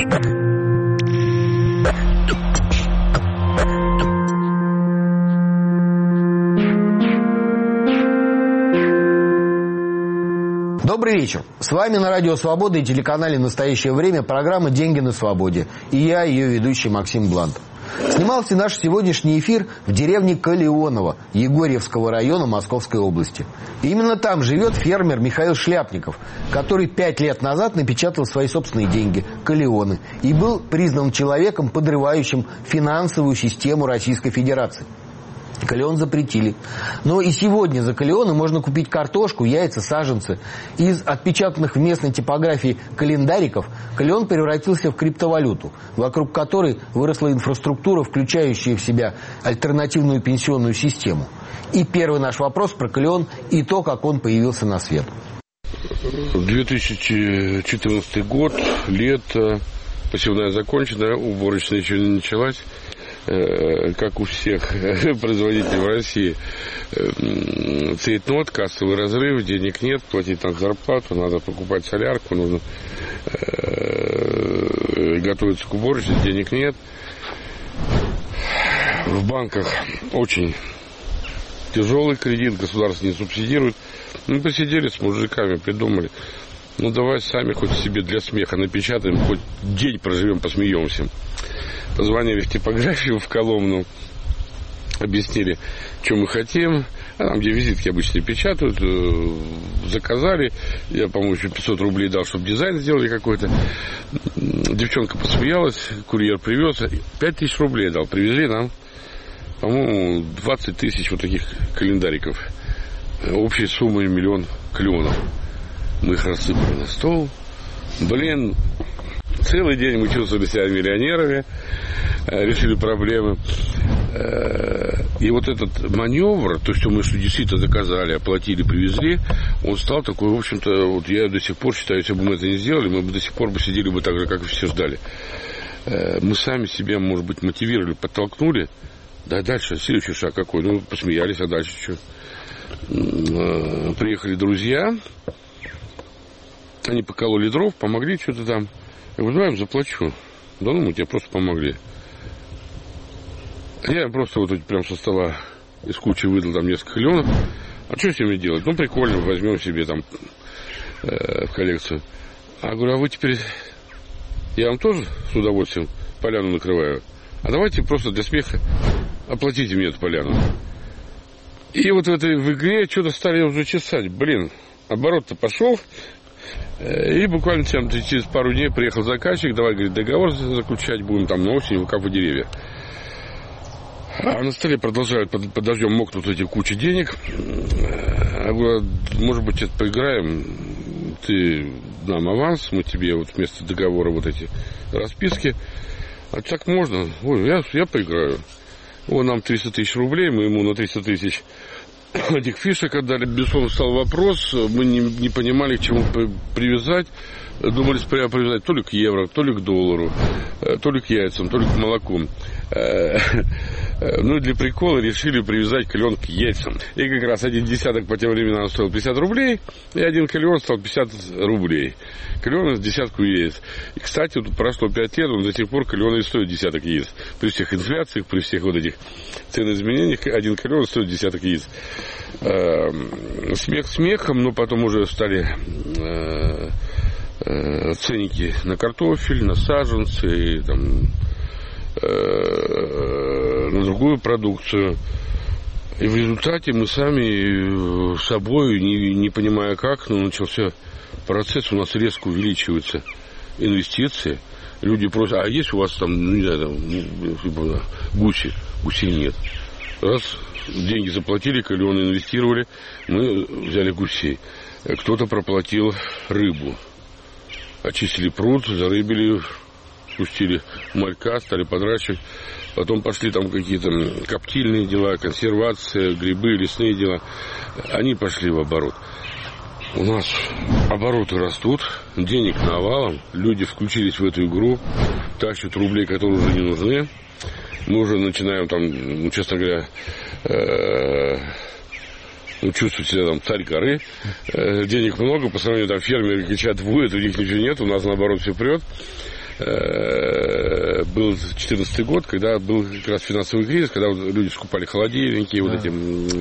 Добрый вечер. С вами на Радио Свобода и телеканале «Настоящее время» программа «Деньги на свободе». И я, ее ведущий Максим Блант. Снимался наш сегодняшний эфир в деревне Калеоново Егорьевского района Московской области. И именно там живет фермер Михаил Шляпников, который 5 лет назад напечатал свои собственные деньги, калеоны, и был признан человеком, подрывающим финансовую систему Российской Федерации. Калеон запретили. Но и сегодня за калеоны можно купить картошку, яйца, саженцы. Из отпечатанных в местной типографии календариков калеон превратился в криптовалюту, вокруг которой выросла инфраструктура, включающая в себя альтернативную пенсионную систему. И первый наш вопрос про калеон и то, как он появился на свет. 2014 год, лето, посевная закончена, уборочная еще не началась. Как у всех производителей в России, цейтнот, кассовый разрыв, денег нет, платить надо зарплату, надо покупать солярку, нужно готовиться к уборочной, денег нет. В банках очень тяжелый кредит, государство не субсидирует. Мы посидели с мужиками, придумали, ну давай сами хоть себе для смеха напечатаем, хоть день проживем, посмеемся. Позвонили в типографию в Коломну, объяснили, что мы хотим. А там, где визитки обычно печатают, заказали. Я, по-моему, еще 500 рублей дал, чтобы дизайн сделали какой-то. Девчонка посмеялась, курьер привез. 5000 рублей дал. Привезли нам, по-моему, 20 тысяч вот таких календариков. Общей суммой 1 000 000 калеонов. Мы их рассыпали на стол. Блин, целый день мы чувствовали себя миллионерами, решили проблемы. И вот этот маневр, то, что мы действительно заказали, оплатили, привезли, он стал такой, в общем-то, вот я до сих пор считаю, если бы мы это не сделали, мы бы до сих пор бы сидели бы так же, как и все ждали. Мы сами себя, может быть, мотивировали, подтолкнули. Да, дальше, следующий шаг какой? Ну, посмеялись, а дальше что? Приехали друзья, они покололи дров, помогли что-то там. Я говорю, давай я заплачу. Да ну, мы тебе просто помогли. Я просто вот прям со стола из кучи выдал там несколько калеонов. А что с ними делать? Ну, прикольно, возьмем себе там в коллекцию. А я говорю, а вы теперь... Я вам тоже с удовольствием поляну накрываю. А давайте просто для смеха оплатите мне эту поляну. И вот в игре что-то стали уже чесать. Блин, оборот-то пошел. И буквально через пару дней приехал заказчик, давай, говорит, договор заключать будем там на осень, выкапывать деревья. А на столе продолжают под дождем мокнуть эти кучи денег. Я говорю, может быть, это поиграем, ты нам аванс, мы тебе вот вместо договора вот эти расписки. А так можно? Ой, я поиграю. Он нам 300 тысяч рублей, мы ему на 300 тысяч этих фишек отдали. Безусловно, стал вопрос, мы не понимали, к чему привязать. Думали привязать то ли к евро, то ли к доллару, то ли к яйцам, то ли к молоку. Ну, для прикола решили привязать калеон к яйцам. И как раз один десяток по тем временам стоил 50 рублей, и один калеон стоил 50 рублей. Калеон с десятку яиц. И, кстати, вот прошло 5 лет, он до сих пор калеон и стоит десяток яиц. При всех инфляциях, при всех вот этих ценоизменениях, один калеон стоит десяток яиц. Смех смехом, но потом уже стали ценники на картофель, на саженцы, там, на другую продукцию. И в результате мы сами собой, не понимая как, но начался процесс, у нас резко увеличиваются инвестиции. Люди просят, а есть у вас там, ну, не знаю, там, гуси? Гусей нет. Раз деньги заплатили, калеоны инвестировали, мы взяли гусей. Кто-то проплатил рыбу. Очистили пруд, зарыбили, пустили малька, стали подращивать. Потом пошли там какие-то коптильные дела, консервация, грибы, лесные дела. Они пошли в оборот. У нас обороты растут, денег навалом, люди включились в эту игру, тащат рублей, которые уже не нужны. Мы уже начинаем там, ну, честно говоря, чувствовать себя там царь горы. Денег много, по сравнению там фермеры кричат, будет, у них ничего нет, у нас наоборот все прет. был 2014 год, когда был как раз финансовый кризис, когда люди скупали холодильники, вот эти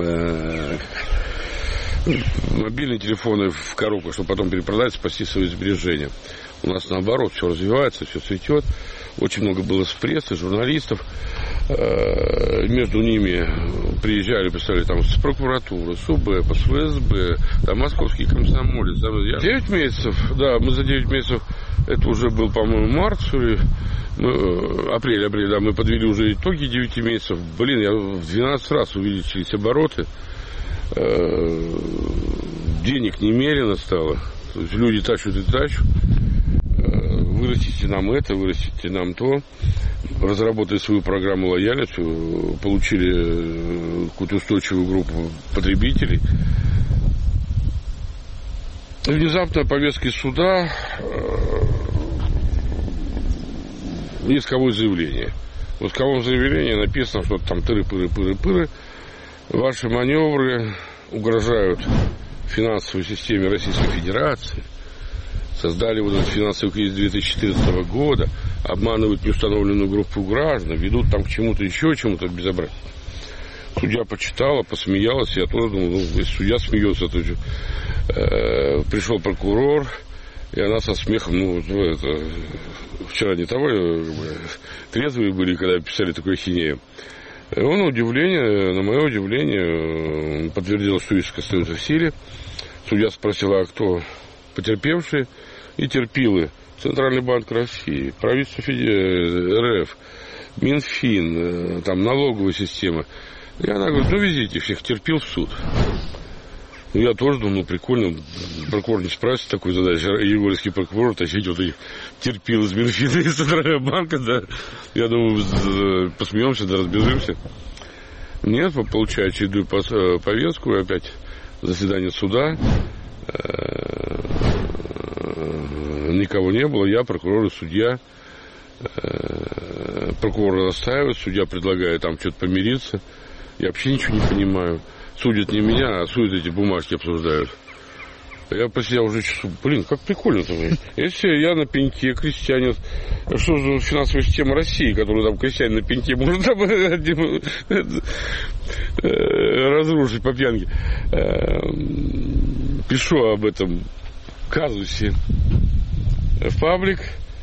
мобильные телефоны в коробку, чтобы потом перепродать, спасти свои сбережения. У нас наоборот все развивается, все цветет. Очень много было с прессы, журналистов. Между ними приезжали, представляли, там, с прокуратуры, с УБЭПа, с ФСБ, там, московский комсомолец. 9 месяцев, да, мы за 9 месяцев, это уже был, по-моему, март, что ли, апрель, да, мы подвели уже итоги 9 месяцев. Блин, я в 12 раз увеличились обороты. Денег немерено стало. То есть люди тащат и тащат. Вырастите нам это, вырастите нам то. Разработали свою программу лояльности, получили какую-то устойчивую группу потребителей. И внезапно повестка из суда, исковое заявление. В исковом заявлении написано, что там тыры-пыры-пыры-пыры. Ваши маневры угрожают финансовой системе Российской Федерации. Создали вот этот финансовый кризис 2014 года, обманывают неустановленную группу граждан, ведут там к чему-то еще, чему-то безобразию. Судья почитала, посмеялась, я тоже думал, если судья смеется, то пришел прокурор, и она со смехом, вчера не того, трезвые были, когда писали такую ахинею. И он, на мое удивление, подтвердил, что иск остается в силе. Судья спросила, а кто потерпевшие и терпилы? Центральный банк России, правительство РФ, Минфин, там налоговая система. И она говорит, везите всех, терпил в суд. Я тоже думал, прикольно, прокурор не справится с такой задачей, егорьевский прокурор тащить вот этих терпил из Минфина, из Центрального банка, да. Я думаю, посмеемся, да разбежимся. Нет, получаю очередную повестку, опять заседание суда. Никого не было, я, прокурор и судья. Прокурор настаивает, судья предлагает там что-то помириться. Я вообще ничего не понимаю. Судят не меня, а судят эти бумажки, обсуждают. Я посидел уже часу. Как прикольно-то. Если я на пеньке, крестьянин, что за финансовая система России, которую там крестьянин на пеньке может там разрушить по пьянке. Пишу об этом казусе в паблик.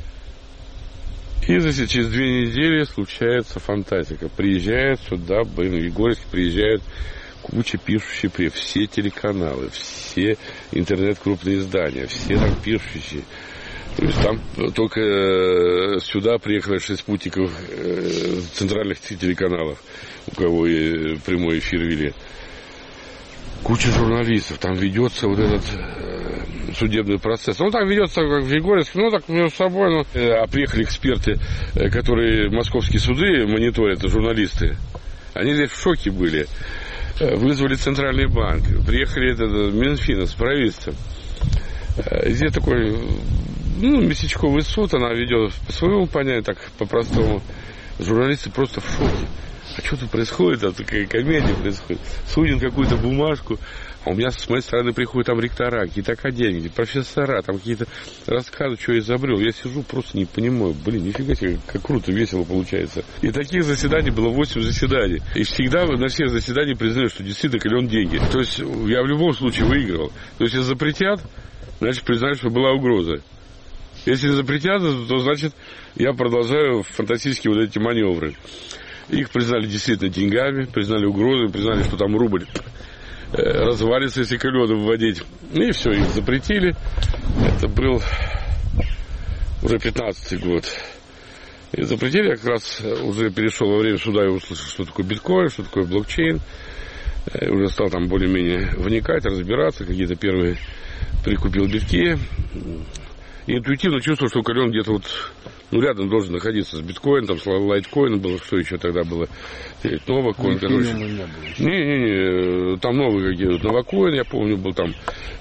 И через 2 недели случается фантастика. Приезжает сюда, в Егорьевск приезжают куча пишущие, все телеканалы, все интернет-крупные издания, все там пишущие. То есть там только сюда приехало 6 спутников центральных телеканалов, у кого и прямой эфир вели. Куча журналистов, там ведется вот этот судебный процесс. Там ведется как в Егорьевске, так между собой. А приехали эксперты, которые московские суды мониторят, журналисты. Они здесь в шоке были. Вызвали Центральный банк, приехали Минфин с правительством. Здесь такой, местечковый суд, она ведет по своему понятию, так по-простому. Журналисты просто в шоке. А что тут происходит? Такая комедия происходит. Судят какую-то бумажку, а у меня с моей стороны приходят там ректора, какие-то академики, профессора, там какие-то рассказы, что я изобрел. Я сижу, просто не понимаю. Нифига себе, как круто, весело получается. И таких заседаний было 8 заседаний. И всегда на всех заседаниях признаю, что действительно клен деньги. То есть я в любом случае выигрывал. То есть если запретят, значит признают, что была угроза. Если не запретят, то значит я продолжаю фантастические вот эти маневры. Их признали действительно деньгами, признали угрозами, признали, что там рубль развалится, если клены вводить. И все, их запретили. Это был уже 15-й год. И запретили, я как раз уже перешел во время суда и услышал, что такое биткоин, что такое блокчейн. И уже стал там более-менее вникать, разбираться, какие-то первые прикупил битки. И интуитивно чувствовал, что клен где-то рядом должен находиться с биткоином, там с лайткоином было, что еще тогда было, новокоин, короче. Не, там новые какие-то, новокоин, я помню, был там,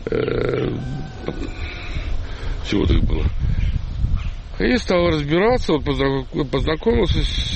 всего так было. И стал разбираться, познакомился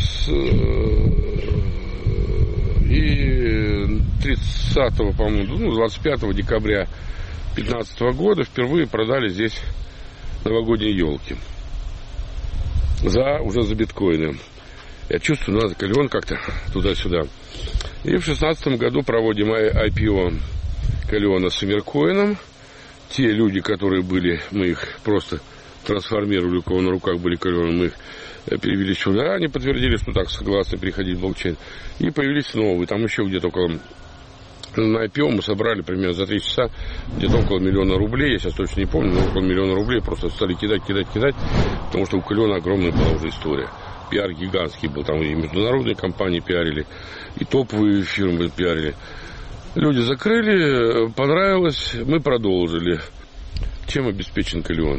и 30-го, по-моему, 25 декабря 2015 года впервые продали здесь новогодние елки. уже за биткоины. Я чувствую, надо Калион как-то туда-сюда. И в 2016 году проводим IPO Калиона с Эмиркоином. Те люди, которые были, мы их просто трансформировали, у кого на руках были Калионы, мы их перевели сюда, они подтвердили, что так согласны переходить в блокчейн. И появились новые, там еще где-то около... На IPO мы собрали примерно за 3 часа где-то около 1 000 000 рублей, я сейчас точно не помню, но около 1 000 000 рублей просто стали кидать, потому что у Калиона огромная была уже история. Пиар гигантский был, там и международные компании пиарили, и топовые фирмы пиарили. Люди закрыли, понравилось, мы продолжили. Чем обеспечен Калион?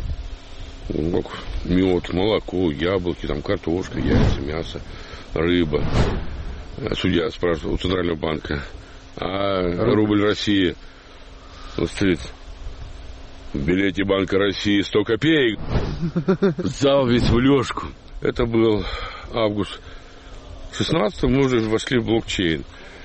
Мед, молоко, яблоки, там картошка, яйца, мясо, рыба. Судья спрашивал у Центрального банка. А рубль России стоит в билете Банка России 100 копеек. Зал весь в лёжку. Это был август 16-го, мы уже вошли в блокчейн.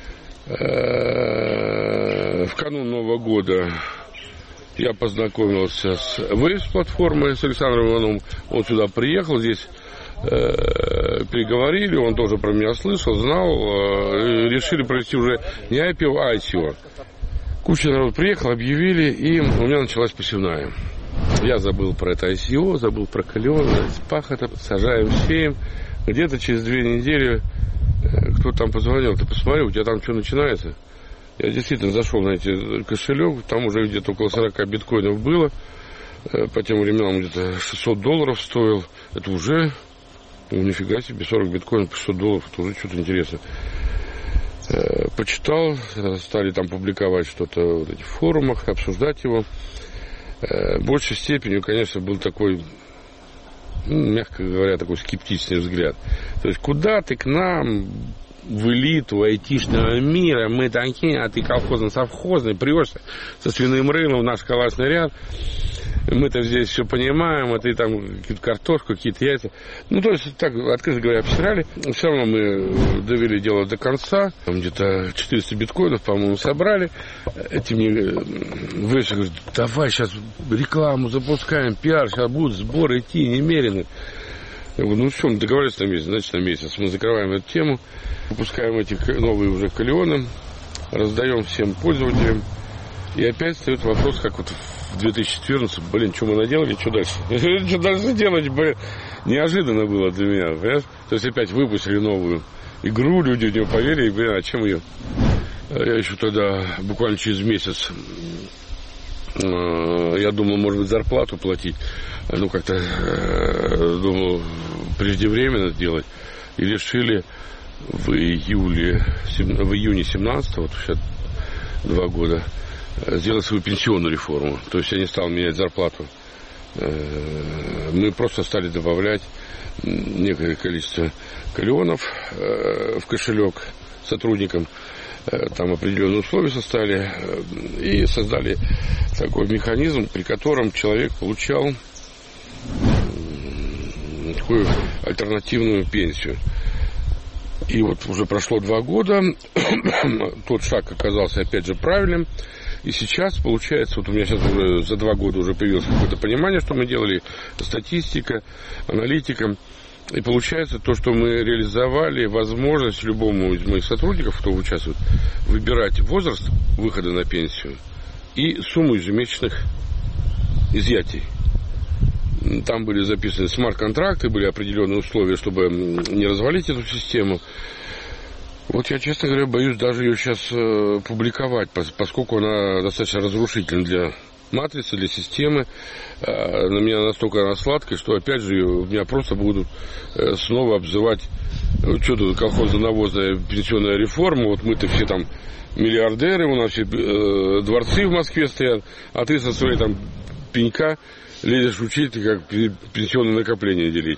В канун Нового года я познакомился с Waves-платформой, с Александром Ивановым. Он сюда приехал, здесь переговорили, он тоже про меня слышал, знал, решили провести уже не IPO, а ICO. Куча народу приехала, объявили, и у меня началась посевная. Я забыл про это ICO, забыл про Калион, пахота, сажаем, сеем. Где-то через 2 недели кто-то там позвонил, ты посмотри, у тебя там что начинается? Я действительно зашел на эти кошелек, там уже где-то около 40 биткоинов было. По тем временам где-то $600 стоил. Это уже, нифига себе, 40 биткоинов по $600, это уже что-то интересное. Почитал, стали там публиковать что-то в этих форумах, обсуждать его. В большей степени, конечно, был такой, мягко говоря, такой скептичный взгляд. То есть, куда ты к нам, в элиту айтишного мира, мы такие, а ты колхозно-совхозный, прешься со свиным рылом в наш калашный ряд. Мы-то здесь все понимаем, а ты там какую-то картошку, какие-то яйца. Ну, то есть, так, открыто говоря, обсирали. Все равно мы довели дело до конца. Там где-то 400 биткоинов, по-моему, собрали. Эти мне Веша говорит, давай сейчас рекламу запускаем, пиар, сейчас будут сборы идти немерено. Я говорю, ну что, мы договорились на месяц, значит на месяц. Мы закрываем эту тему, выпускаем эти новые уже Калионы, раздаем всем пользователям. И опять встает вопрос, как вот в 2014, что мы наделали, что дальше? Что дальше делать, неожиданно было для меня, понимаешь? То есть опять выпустили новую игру, люди в нее поверили, и, а чем ее? Я еще тогда, буквально через месяц, я думал, может быть, зарплату платить. Ну, как-то думал, преждевременно сделать. И решили в июне 17-го, вот сейчас 2 года, сделать свою пенсионную реформу. То есть я не стал менять зарплату. Мы просто стали добавлять некое количество Калионов в кошелек сотрудникам. Там определенные условия составили и создали такой механизм, при котором человек получал такую альтернативную пенсию. И вот уже прошло 2 года, тот шаг оказался опять же правильным. И сейчас, получается, вот у меня сейчас уже за 2 года уже появилось какое-то понимание, что мы делали, статистика, аналитика. И получается то, что мы реализовали возможность любому из моих сотрудников, кто участвует, выбирать возраст выхода на пенсию и сумму ежемесячных изъятий. Там были записаны смарт-контракты, были определенные условия, чтобы не развалить эту систему. Вот я, честно говоря, боюсь даже ее сейчас публиковать, поскольку она достаточно разрушительна для матрицы, для системы. На меня настолько она сладкая, что, опять же, меня просто будут снова обзывать, что тут колхозно-навозная пенсионная реформа, вот мы-то все там миллиардеры, у нас все дворцы в Москве стоят, а ты со своей там пенька лезешь учить, как пенсионное накопление делить.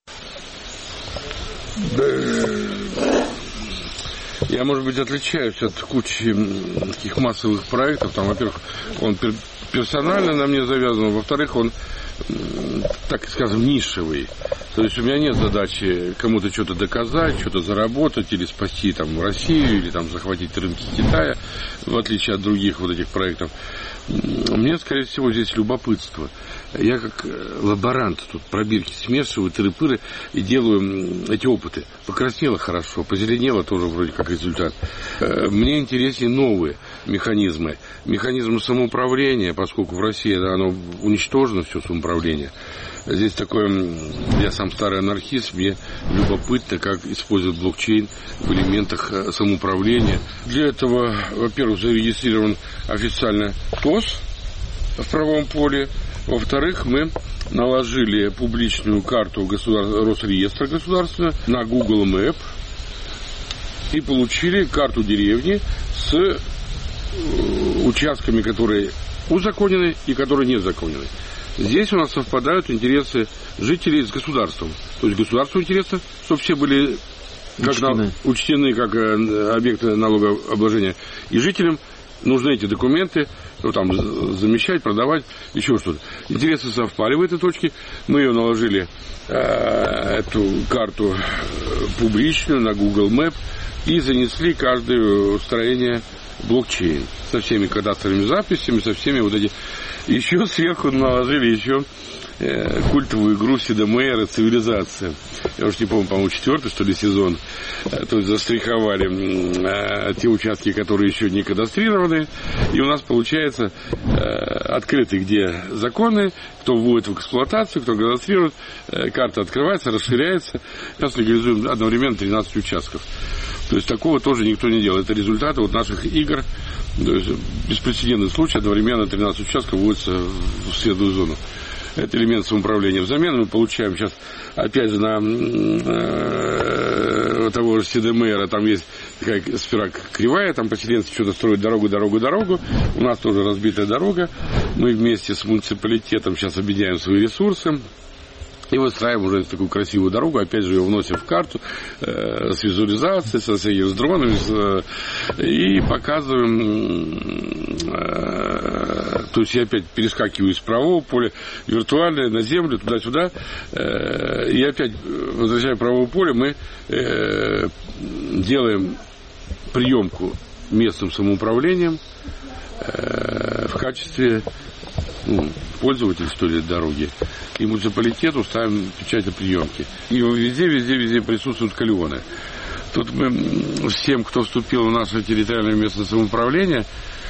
Я, может быть, отличаюсь от кучи таких массовых проектов. Там, во-первых, он персонально на мне завязан, во-вторых, он, так скажем, нишевый. То есть у меня нет задачи кому-то что-то доказать, что-то заработать или спасти там Россию, или там захватить рынки Китая, в отличие от других вот этих проектов. Мне, скорее всего, здесь любопытство. Я как лаборант тут пробирки смешиваю, тыры-пыры и делаю эти опыты. Покраснело хорошо, позеленело тоже вроде как результат. Мне интереснее новые механизмы. Механизм самоуправления, поскольку в России оно уничтожено, все самоуправление. Здесь такое, я сам старый анархист, мне любопытно, как используют блокчейн в элементах самоуправления. Для этого, во-первых, зарегистрирован официально ТОС в правом поле. Во-вторых, мы наложили публичную карту Росреестра государственного на Google Map и получили карту деревни с участками, которые узаконены и которые не узаконены. Здесь у нас совпадают интересы жителей с государством. То есть государству интересно, чтобы все были учтены как объекты налогообложения. И жителям нужны эти документы, там, замещать, продавать, еще что-то. Интересы совпали в этой точке. Мы ее наложили, эту карту публичную на Google Map и занесли каждое строение блокчейн со всеми кадастровыми записями, со всеми вот эти. Еще сверху наложили еще культовую игру Сида Мейера «Цивилизация». Я уж не помню, по-моему, 4-й, что ли, сезон. То есть застриховали те участки, которые еще не кадастрированы. И у нас получается открытый, где законы, кто вводит в эксплуатацию, кто кадастрирует. Карта открывается, расширяется. Сейчас легализуем одновременно 13 участков. То есть такого тоже никто не делал. Это результаты вот наших игр. То есть беспрецедентный случай. Одновременно 13 участков вводится в светлую зону. Это элемент самоуправления. Взамен мы получаем сейчас, опять же, на того же Сида Мейера, там есть такая сфера кривая, там поселенцы что-то строят дорогу. У нас тоже разбитая дорога. Мы вместе с муниципалитетом сейчас объединяем свои ресурсы. И выстраиваем уже такую красивую дорогу, опять же ее вносим в карту с визуализацией, с дронами, и показываем, то есть я опять перескакиваю из правого поля, виртуальное, на землю, туда-сюда, и опять, возвращая правое поле, мы делаем приемку местным самоуправлением в качестве пользователь, что ли, дороги, и муниципалитету ставим печать о приемке. И везде присутствуют калионы. Тут мы всем, кто вступил в наше территориальное местное самоуправление,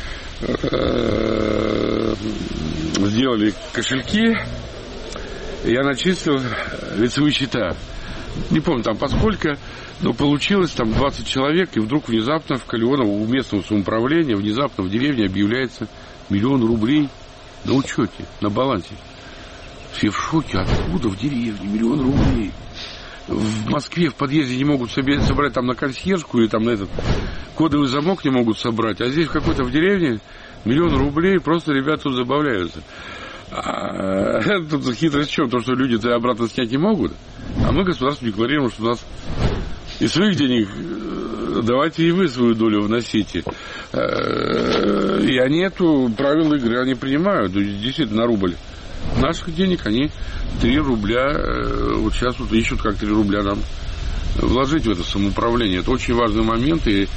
сделали кошельки, я начислил лицевые счета. Не помню там поскольку, но получилось там 20 человек, и вдруг внезапно в Калионово у местного самоуправления, внезапно в деревне объявляется 1 000 000 рублей на учете, на балансе. Все в шоке. Откуда в деревне 1 000 000 рублей? В Москве в подъезде не могут собрать там на консьержку или там на этот кодовый замок не могут собрать. А здесь в какой-то в деревне 1 000 000 рублей, просто ребята тут забавляются. Тут хитрость в чем? То, что люди-то обратно снять не могут. А мы государству декларируем, что у нас из своих денег давайте и вы свою долю вносите. И они эту правила игры они принимают. Действительно, на рубль наших денег они 3 рубля, вот сейчас вот ищут, как 3 рубля нам вложить в это самоуправление. Это очень важный момент, и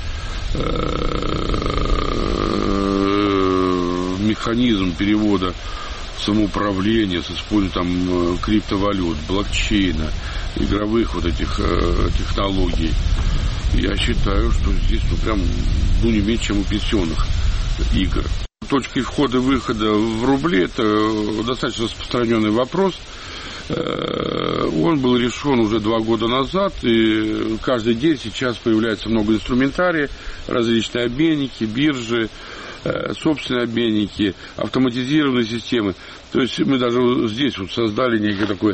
механизм перевода самоуправления с использованием там криптовалют, блокчейна, игровых вот этих технологий. Я считаю, что здесь прям не меньше, чем у пенсионных игр. Точкой входа и выхода в рубли – это достаточно распространенный вопрос. Он был решен уже 2 года назад, и каждый день сейчас появляется много инструментария, различные обменники, биржи, собственные обменники, автоматизированные системы. То есть мы даже здесь вот создали некое такое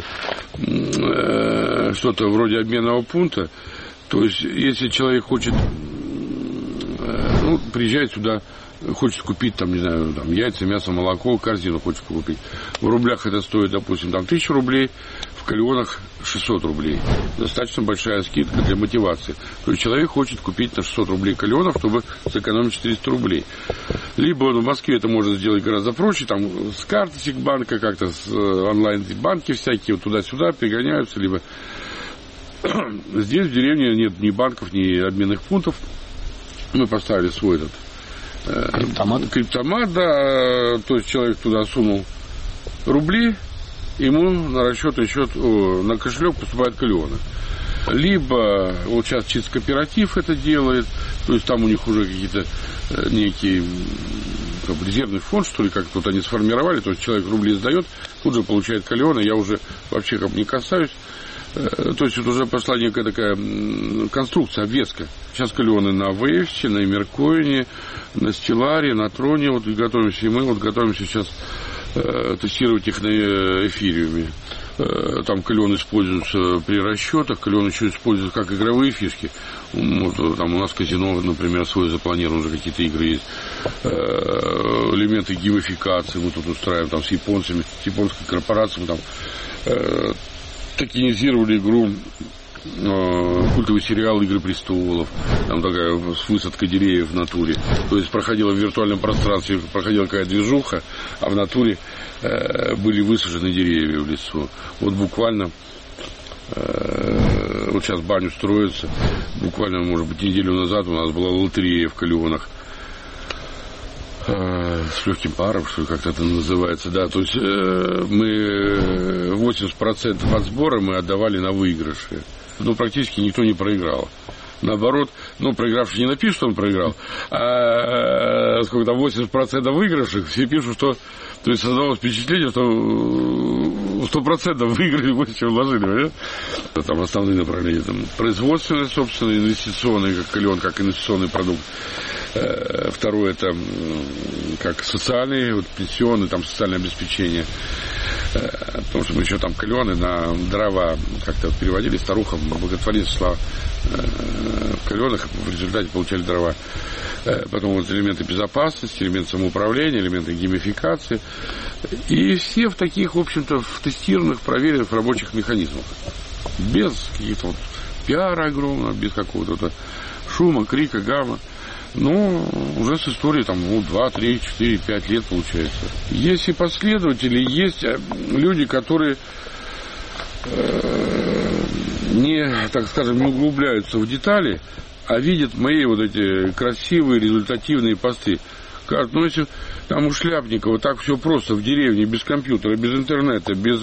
что-то вроде обменного пункта. То есть если человек хочет, приезжает сюда, хочет купить там, не знаю, там, яйца, мясо, молоко, корзину хочет купить. В рублях это стоит, допустим, там 1000 рублей, в калионах 600 рублей. Достаточно большая скидка для мотивации. То есть человек хочет купить на 600 рублей калионов, чтобы сэкономить 400 рублей. Либо он в Москве это может сделать гораздо проще, там с карточек банка, как-то с онлайн-банки всякие, вот туда-сюда перегоняются, либо здесь в деревне нет ни банков, ни обменных пунктов. Мы поставили свой этот криптомат, да, то есть человек туда сунул рублей, ему на расчетный счет, на кошелек поступает Калиона. Либо вот сейчас чисто кооператив это делает, то есть там у них уже какие-то некие резервный фонд, что ли, как тут они сформировали, то есть человек рубли сдает, тут же получает Калиона, я уже вообще как не касаюсь. То есть вот уже пошла некая такая конструкция, обвеска. Сейчас Калионы на Вейвсе, на Эмеркоине, на Стелларе, на Троне вот готовимся, и мы вот готовимся сейчас тестировать их на эфириуме. Там Калион используется при расчетах, Калион еще используется как игровые фишки. Вот, там у нас казино, например, свое запланировано, уже какие-то игры есть. Элементы геймификации мы тут устраиваем там с японцами, с японской корпорацией. Мы там токенизировали игру, культовый сериал «Игры престолов», там такая с высадкой деревьев в натуре. То есть проходила в виртуальном пространстве, проходила какая-то движуха, а в натуре были высажены деревья в лесу. Вот буквально, вот сейчас баню строится, буквально, может быть, неделю назад у нас была лотерея в Калионах. С легким паром, что ли, как-то это называется, да, то есть мы 80% от сбора мы отдавали на выигрыши, ну, практически никто не проиграл. Наоборот, ну, проигравший не напишет, что он проиграл, а сколько там, 80% выигравших, все пишут, что, то есть создавалось впечатление, что 100% выиграли больше, чем вложили, понимаете? Там основные направления, там, производственные, собственно, инвестиционные, как Калион, как инвестиционный продукт. Второе, это как социальные, вот, пенсионные, там, социальное обеспечение. Потому что мы еще там Калионы на дрова как-то переводили, старухам благотворительство в Калионах, в результате получали дрова. Потом вот элементы безопасности, элементы самоуправления, элементы геймификации. И все в таких, в общем-то, в тестированных, проверенных рабочих механизмах. Без каких-то вот пиара огромного, без какого-то шума, крика, гамма. Ну, уже с историей там, 2, 3, 4, 5 лет получается. Есть и последователи, есть люди, которые не, так скажем, не углубляются в детали, а видят мои вот эти красивые, результативные посты. Как, ну, если там у Шляпникова так все просто в деревне, без компьютера, без интернета, без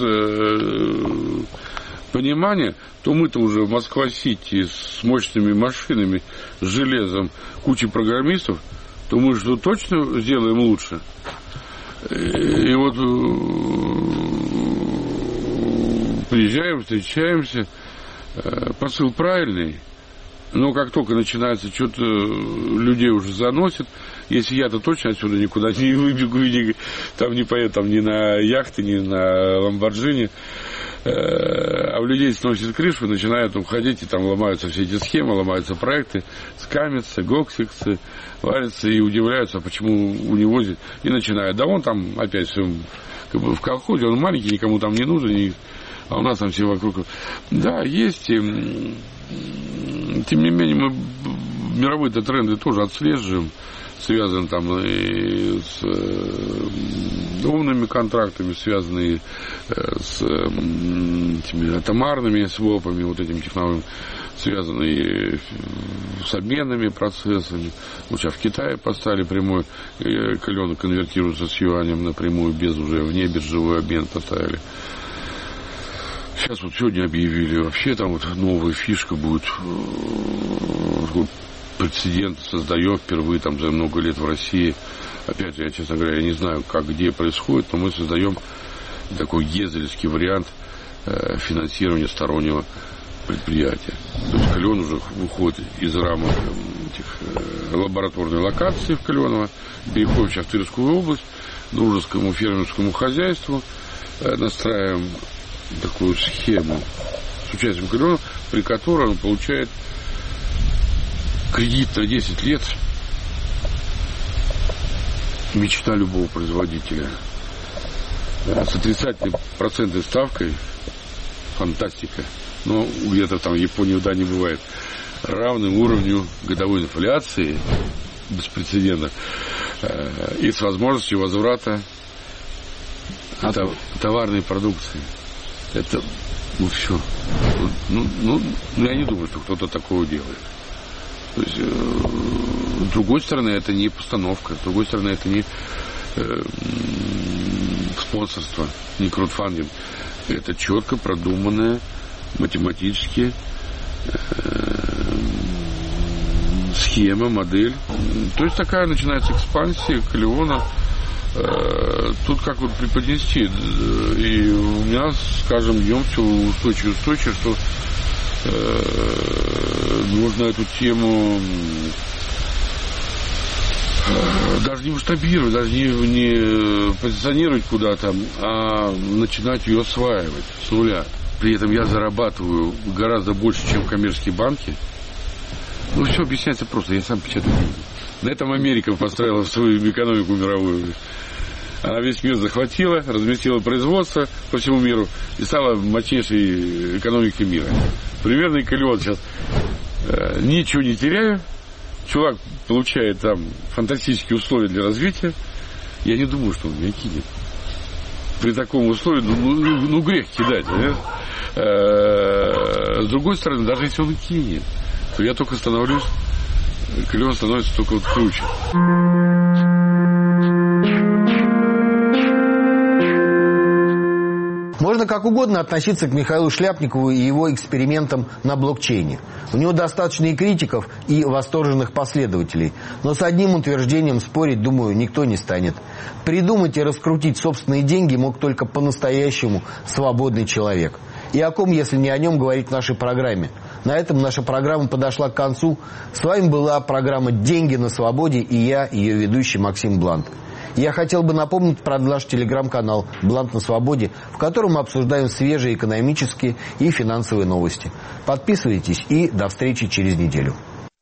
понимания, то мы-то уже в Москва-Сити с мощными машинами, с железом, кучей программистов, то мы что точно сделаем лучше. И вот приезжаем, встречаемся, посыл правильный, но как только начинается, что-то людей уже заносит. Если я-то точно отсюда никуда не выбегу, там не поеду там, ни на яхты, ни на ламборджини, а у людей сносит крышу, начинают уходить, и там ломаются все эти схемы, ломаются проекты, скамятся, гоксиксы, варятся и удивляются, почему у него здесь, и начинают. Да он там опять все как бы в колхозе, он маленький, никому там не нужен, а у нас там все вокруг. Да, есть, тем не менее мы мировые-то тренды тоже отслеживаем, связаны там и с умными контрактами, связанные с этими атомарными свопами, вот этими технологиями, связанные с обменными процессами. Вот сейчас в Китае поставили прямой, Калион конвертируется с юанем напрямую, без уже внебиржевой обмен поставили. Сейчас вот сегодня объявили, вообще там вот новая фишка будет, прецедент создаем впервые там за много лет в России. Опять же, я, честно говоря, я не знаю, как, где происходит, но мы создаем такой гезельский вариант финансирования стороннего предприятия. То есть Калион уже выходит из рамок этих лабораторной локации в Калионово, переходим сейчас в Тверскую область, дружескому фермерскому хозяйству, настраиваем такую схему с участием Калиона, при которой он получает кредит на 10 лет. Мечта любого производителя. С отрицательной процентной ставкой. Фантастика. Но где-то там в Японии, да, не бывает. Равным уровню годовой инфляции. Без прецедента. И с возможностью возврата товарной продукции. Это, ну, все. Ну, я не думаю, что кто-то такого делает. То есть, с другой стороны, это не постановка, с другой стороны, это не спонсорство, не краудфандинг. Это четко продуманная математически схема, модель. То есть такая начинается экспансия Калеона. Тут как вот преподнести. И у меня, скажем, идем все устойчиво, что нужно эту тему даже не масштабировать, даже не позиционировать куда-то, а начинать ее осваивать с нуля. При этом я зарабатываю гораздо больше, чем коммерческие банки. Ну, все объясняется просто. Я сам печатаю деньги. На этом Америка построила свою экономику мировую. Она весь мир захватила, разместила производство по всему миру и стала мощнейшей экономикой мира. Примерно и Калеон сейчас. Ничего не теряю. Чувак получает там фантастические условия для развития. Я не думаю, что он меня кинет. При таком условии, ну грех кидать. С другой стороны, даже если он кинет, то я только становлюсь, Калеон становится только вот круче. Можно как угодно относиться к Михаилу Шляпникову и его экспериментам на блокчейне. У него достаточно и критиков, и восторженных последователей. Но с одним утверждением спорить, думаю, никто не станет. Придумать и раскрутить собственные деньги мог только по-настоящему свободный человек. И о ком, если не о нем, говорить в нашей программе. На этом наша программа подошла к концу. С вами была программа «Деньги на свободе» и я, ее ведущий Максим Блант. Я хотел бы напомнить про наш телеграм-канал «Блант на свободе», в котором мы обсуждаем свежие экономические и финансовые новости. Подписывайтесь и до встречи через неделю.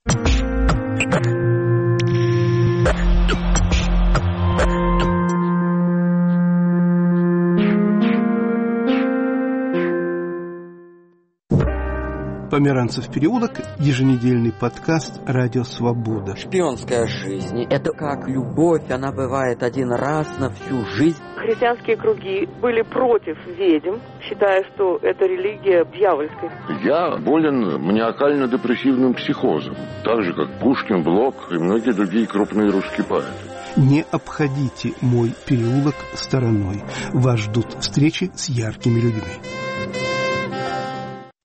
Померанцев переулок, еженедельный подкаст «Радио Свобода». Шпионская жизнь – это как любовь, она бывает один раз на всю жизнь. Христианские круги были против ведьм, считая, что это религия дьявольская. Я болен маниакально-депрессивным психозом, так же, как Пушкин, Блок и многие другие крупные русские поэты. Не обходите мой переулок стороной. Вас ждут встречи с яркими людьми.